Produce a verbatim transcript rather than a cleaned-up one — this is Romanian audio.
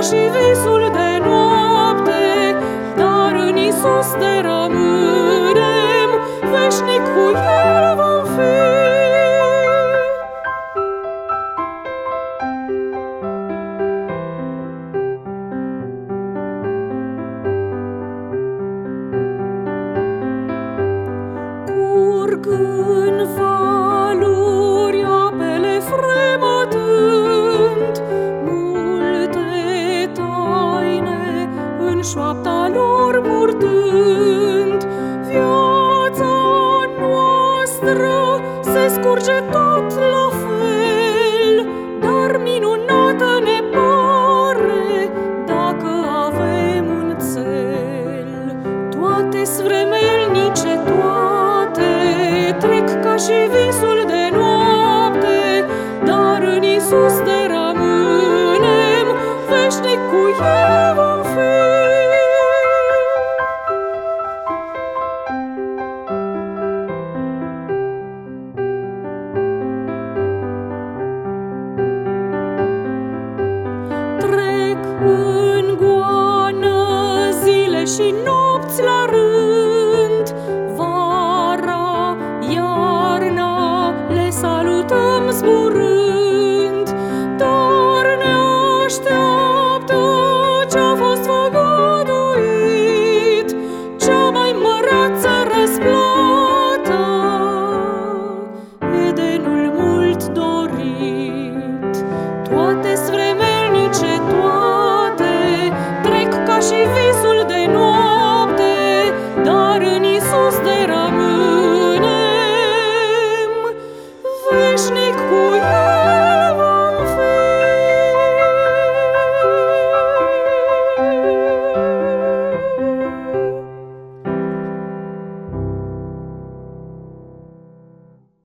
și visul de noapte, dar în Iisus ne rămânem, veșnic cu El vom fi. Curg în valuri apele fremătând, multe taine în șoapta lor purtând. Viața noastră se scurge tot la fel, dar minunată ne pare dacă avem un țel. Toate-s vremelnice, toate trec ca și visul de noapte, dar în Iisus ne rămânem, veșnic cu El vom fi. Trec în goană zile și nopți la rând, vara, iarna, le salutăm zburând, dar ne așteaptă ce-a fost făgăduit, cea mai măreață răsplată, Edenul mult dorit. Toate-s vremelnice, toate trec ca și visul de noapte, dar în Iisus ne rămânem, veșnic cu El.